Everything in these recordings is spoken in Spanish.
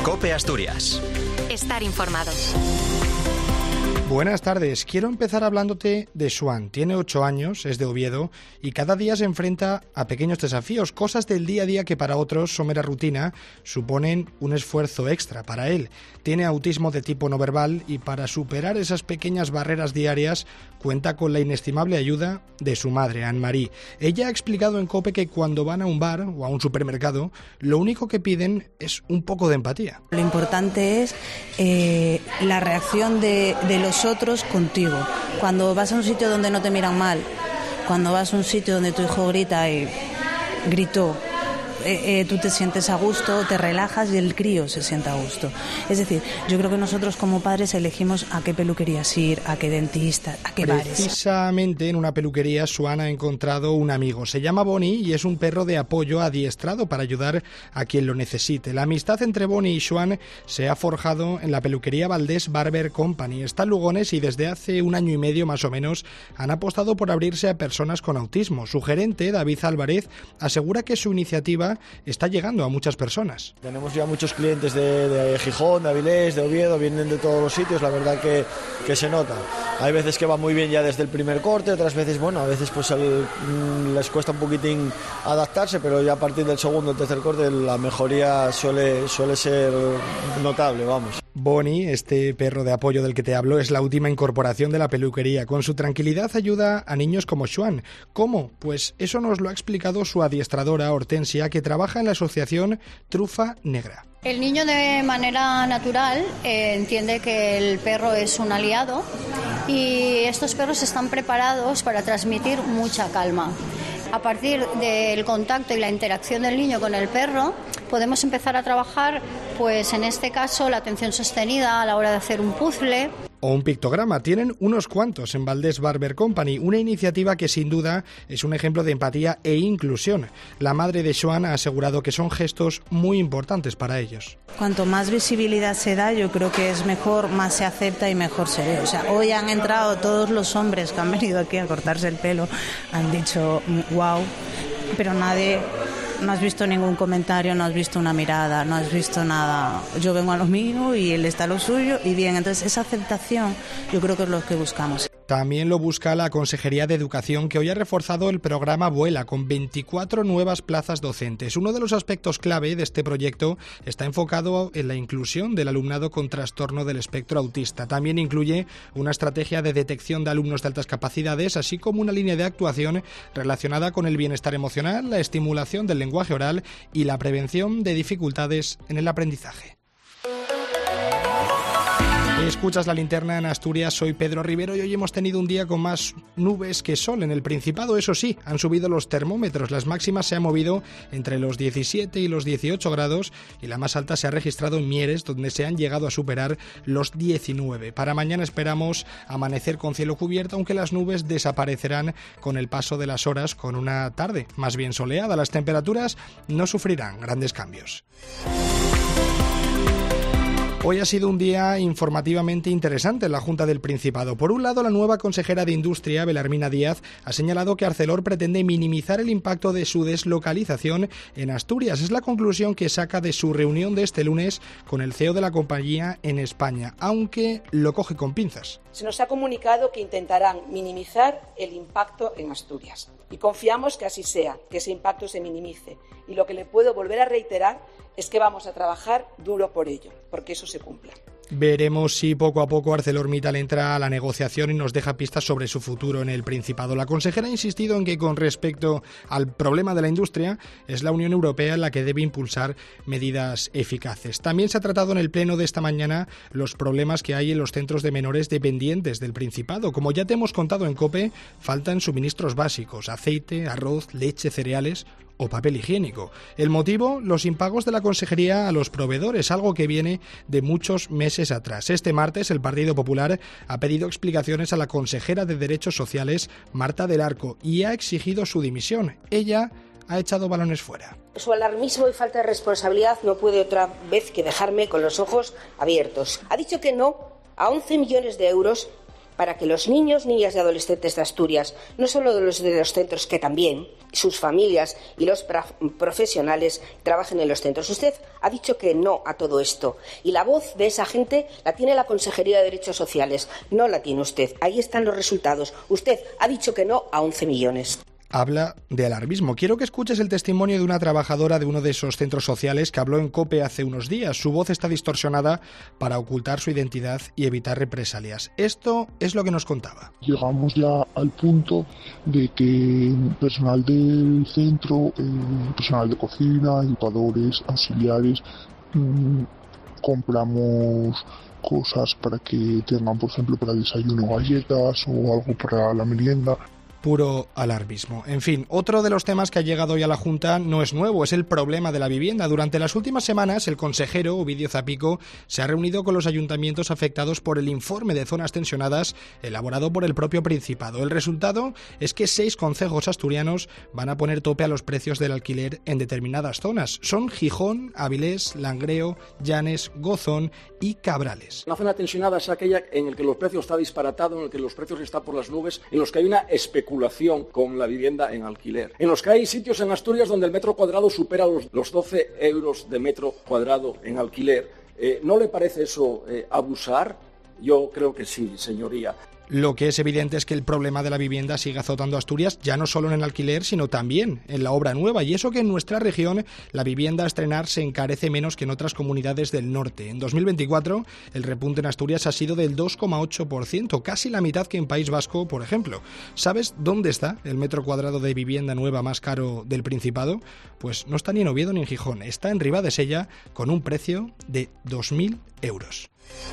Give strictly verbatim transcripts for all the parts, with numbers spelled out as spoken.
COPE Asturias. Estar informado. Buenas tardes. Quiero empezar hablándote de Xuan. Tiene ocho años, es de Oviedo y cada día se enfrenta a pequeños desafíos, cosas del día a día que para otros son mera rutina, suponen un esfuerzo extra para él. Tiene autismo de tipo no verbal y para superar esas pequeñas barreras diarias cuenta con la inestimable ayuda de su madre, Anne-Marie. Ella ha explicado en COPE que cuando van a un bar o a un supermercado, lo único que piden es un poco de empatía. Lo importante es eh, la reacción de, de los otros contigo. Cuando vas a un sitio donde no te miran mal, cuando vas a un sitio donde tu hijo grita y gritó, eh, eh, tú te sientes a gusto, te relajas y el crío se siente a gusto. Es decir, yo creo que nosotros como padres elegimos a qué peluquerías ir, a qué dentista, a qué bares. Precisamente en una peluquería Xuan ha encontrado un amigo. Se llama Bonnie y es un perro de apoyo adiestrado para ayudar a quien lo necesite. La amistad entre Bonnie y Xuan se ha forjado en la peluquería Valdés Barber Company. Está en Lugones y desde hace un año y medio más o menos han apostado por abrirse a personas con autismo. Su gerente, David Álvarez, asegura que su iniciativa está llegando a muchas personas. Tenemos ya muchos clientes de, de Gijón, de Avilés, de Oviedo, vienen de todos los sitios, la verdad que, que se nota. Hay veces que va muy bien ya desde el primer corte, otras veces, bueno, a veces pues el, les cuesta un poquitín adaptarse, pero ya a partir del segundo o tercer corte la mejoría suele, suele ser notable, vamos. Bonnie, este perro de apoyo del que te hablo, es la última incorporación de la peluquería. Con su tranquilidad ayuda a niños como Xuan. ¿Cómo? Pues eso nos lo ha explicado su adiestradora, Hortensia, que trabaja en la asociación Trufa Negra. El niño de manera natural eh, entiende que el perro es un aliado y estos perros están preparados para transmitir mucha calma. A partir del contacto y la interacción del niño con el perro, podemos empezar a trabajar, pues en este caso, la atención sostenida a la hora de hacer un puzzle. O un pictograma. Tienen unos cuantos en Valdés Barber Company, una iniciativa que sin duda es un ejemplo de empatía e inclusión. La madre de Xuan ha asegurado que son gestos muy importantes para ellos. Cuanto más visibilidad se da, yo creo que es mejor, más se acepta y mejor se ve. O sea, hoy han entrado todos los hombres que han venido aquí a cortarse el pelo, han dicho wow, pero nadie... No has visto ningún comentario, no has visto una mirada, no has visto nada. Yo vengo a lo mío y él está a lo suyo y bien. Entonces esa aceptación yo creo que es lo que buscamos. También lo busca la Consejería de Educación, que hoy ha reforzado el programa Vuela con veinticuatro nuevas plazas docentes. Uno de los aspectos clave de este proyecto está enfocado en la inclusión del alumnado con trastorno del espectro autista. También incluye una estrategia de detección de alumnos de altas capacidades, así como una línea de actuación relacionada con el bienestar emocional, la estimulación del lenguaje oral y la prevención de dificultades en el aprendizaje. Escuchas La Linterna en Asturias, soy Pedro Rivero y hoy hemos tenido un día con más nubes que sol en el Principado. Eso sí, han subido los termómetros, las máximas se han movido entre los diecisiete y los dieciocho grados y la más alta se ha registrado en Mieres, donde se han llegado a superar los diecinueve. Para mañana esperamos amanecer con cielo cubierto, aunque las nubes desaparecerán con el paso de las horas, con una tarde más bien soleada. Las temperaturas no sufrirán grandes cambios. Hoy ha sido un día informativamente interesante en la Junta del Principado. Por un lado, la nueva consejera de Industria, Belarmina Díaz, ha señalado que Arcelor pretende minimizar el impacto de su deslocalización en Asturias. Es la conclusión que saca de su reunión de este lunes con el C E O de la compañía en España, aunque lo coge con pinzas. Se nos ha comunicado que intentarán minimizar el impacto en Asturias y confiamos que así sea, que ese impacto se minimice. Y lo que le puedo volver a reiterar es que vamos a trabajar duro por ello, porque eso se cumpla. Veremos si poco a poco ArcelorMittal entra a la negociación y nos deja pistas sobre su futuro en el Principado. La consejera ha insistido en que con respecto al problema de la industria es la Unión Europea la que debe impulsar medidas eficaces. También se ha tratado en el pleno de esta mañana los problemas que hay en los centros de menores dependientes del Principado. Como ya te hemos contado en COPE, faltan suministros básicos, aceite, arroz, leche, cereales o papel higiénico. El motivo, los impagos de la consejería a los proveedores, algo que viene de muchos meses atrás. Este martes el Partido Popular ha pedido explicaciones a la consejera de Derechos Sociales, Marta del Arco, y ha exigido su dimisión. Ella ha echado balones fuera. Su alarmismo y falta de responsabilidad no puede otra vez que dejarme con los ojos abiertos. Ha dicho que no a once millones de euros para que los niños, niñas y adolescentes de Asturias, no solo de los de los centros, que también, sus familias y los profesionales trabajen en los centros. Usted ha dicho que no a todo esto y la voz de esa gente la tiene la Consejería de Derechos Sociales, no la tiene usted. Ahí están los resultados. Usted ha dicho que no a once millones. Habla de alarmismo. Quiero que escuches el testimonio de una trabajadora de uno de esos centros sociales que habló en COPE hace unos días. Su voz está distorsionada para ocultar su identidad y evitar represalias. Esto es lo que nos contaba. Llegamos ya al punto de que personal del centro, eh, personal de cocina, educadores, auxiliares, mmm, compramos cosas para que tengan, por ejemplo, para el desayuno galletas o algo para la merienda. Puro alarmismo. En fin, otro de los temas que ha llegado hoy a la Junta no es nuevo, es el problema de la vivienda. Durante las últimas semanas, el consejero Ovidio Zapico se ha reunido con los ayuntamientos afectados por el informe de zonas tensionadas elaborado por el propio Principado. El resultado es que seis concejos asturianos van a poner tope a los precios del alquiler en determinadas zonas. Son Gijón, Avilés, Langreo, Llanes, Gozón y Cabrales. Una zona tensionada es aquella en la que los precios están disparatados, en la que los precios están por las nubes, en los que hay una especulación con la vivienda en alquiler. En los que hay sitios en Asturias donde el metro cuadrado supera los, los doce euros de metro cuadrado en alquiler. Eh, ¿No le parece eso eh, abusar? Yo creo que sí, señoría. Lo que es evidente es que el problema de la vivienda sigue azotando a Asturias, ya no solo en el alquiler, sino también en la obra nueva. Y eso que en nuestra región la vivienda a estrenar se encarece menos que en otras comunidades del norte. En dos mil veinticuatro el repunte en Asturias ha sido del dos coma ocho por ciento, casi la mitad que en País Vasco, por ejemplo. ¿Sabes dónde está el metro cuadrado de vivienda nueva más caro del Principado? Pues no está ni en Oviedo ni en Gijón, está en Ribadesella con un precio de dos mil euros.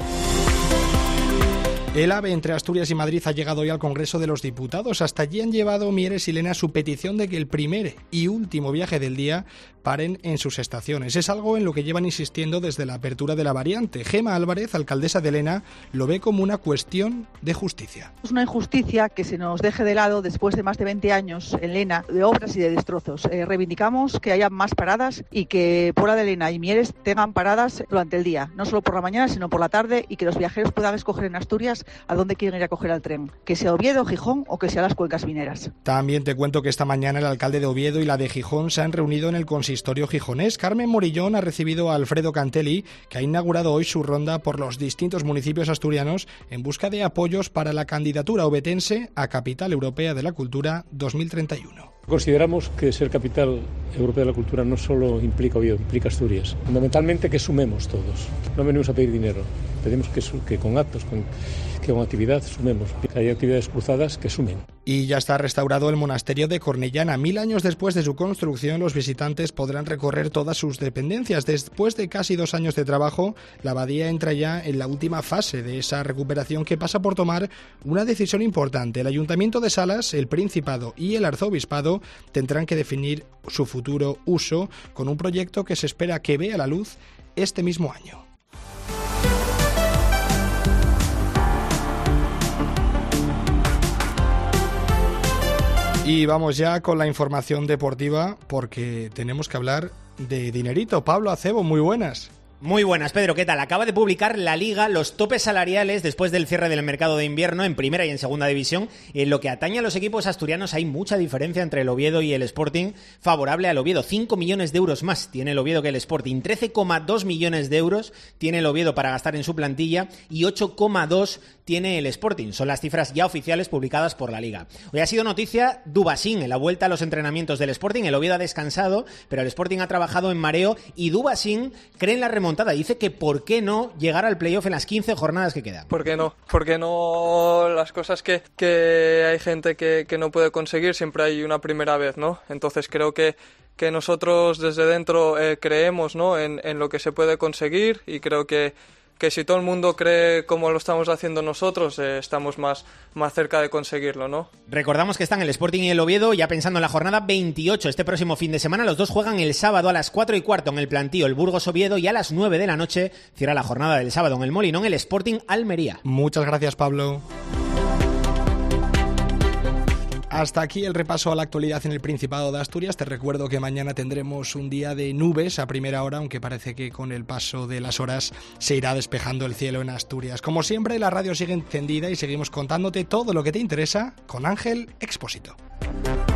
El AVE entre Asturias y Madrid ha llegado hoy al Congreso de los Diputados. Hasta allí han llevado Mieres y Lena su petición de que el primer y último viaje del día paren en sus estaciones. Es algo en lo que llevan insistiendo desde la apertura de la variante. Gema Álvarez, alcaldesa de Lena, lo ve como una cuestión de justicia. Es una injusticia que se nos deje de lado después de más de veinte años en Lena de obras y de destrozos. Eh, reivindicamos que haya más paradas y que Pola de Lena y Mieres tengan paradas durante el día, no solo por la mañana, sino por la tarde, y que los viajeros puedan escoger en Asturias a dónde quieren ir a coger el tren, que sea Oviedo, Gijón o que sea las cuencas mineras. También te cuento que esta mañana el alcalde de Oviedo y la de Gijón se han reunido en el consistorio gijonés. Carmen Morillón ha recibido a Alfredo Cantelli, que ha inaugurado hoy su ronda por los distintos municipios asturianos en busca de apoyos para la candidatura obetense a Capital Europea de la Cultura dos mil treinta y uno. Consideramos que ser capital europea de la cultura no solo implica Oviedo, implica Asturias. Fundamentalmente que sumemos todos. No venimos a pedir dinero, pedimos que, que con actos, con, que con actividad sumemos, que haya actividades cruzadas que sumen. Y ya está restaurado el monasterio de Cornellana. Mil años después de su construcción, los visitantes podrán recorrer todas sus dependencias. Después de casi dos años de trabajo, la abadía entra ya en la última fase de esa recuperación que pasa por tomar una decisión importante. El Ayuntamiento de Salas, el Principado y el Arzobispado tendrán que definir su futuro uso con un proyecto que se espera que vea la luz este mismo año. Y vamos ya con la información deportiva porque tenemos que hablar de dinerito. Pablo Acebo, muy buenas. Muy buenas, Pedro, ¿qué tal? Acaba de publicar la Liga los topes salariales después del cierre del mercado de invierno en primera y en segunda división. En lo que atañe a los equipos asturianos hay mucha diferencia entre el Oviedo y el Sporting, favorable al Oviedo. cinco millones de euros más tiene el Oviedo que el Sporting. trece coma dos millones de euros tiene el Oviedo para gastar en su plantilla y ocho coma dos tiene el Sporting. Son las cifras ya oficiales publicadas por la Liga. Hoy ha sido noticia Dubasín en la vuelta a los entrenamientos del Sporting. El Oviedo ha descansado, pero el Sporting ha trabajado en mareo y Dubasín cree en la remontada. Dice que por qué no llegar al playoff en las quince jornadas que quedan. ¿Por qué no? Porque no las cosas que, que hay gente que, que no puede conseguir, siempre hay una primera vez, ¿no? Entonces creo que, que nosotros desde dentro eh, creemos, ¿no? en, en lo que se puede conseguir y creo que que si todo el mundo cree como lo estamos haciendo nosotros, eh, estamos más, más cerca de conseguirlo, ¿no? Recordamos que están el Sporting y el Oviedo ya pensando en la jornada veintiocho, este próximo fin de semana. Los dos juegan el sábado a las cuatro y cuarto en el Plantío, el Burgos Oviedo, y a las nueve de la noche cierra la jornada del sábado en el Molinón, el Sporting Almería. Muchas gracias, Pablo. Hasta aquí el repaso a la actualidad en el Principado de Asturias. Te recuerdo que mañana tendremos un día de nubes a primera hora, aunque parece que con el paso de las horas se irá despejando el cielo en Asturias. Como siempre, la radio sigue encendida y seguimos contándote todo lo que te interesa con Ángel Expósito.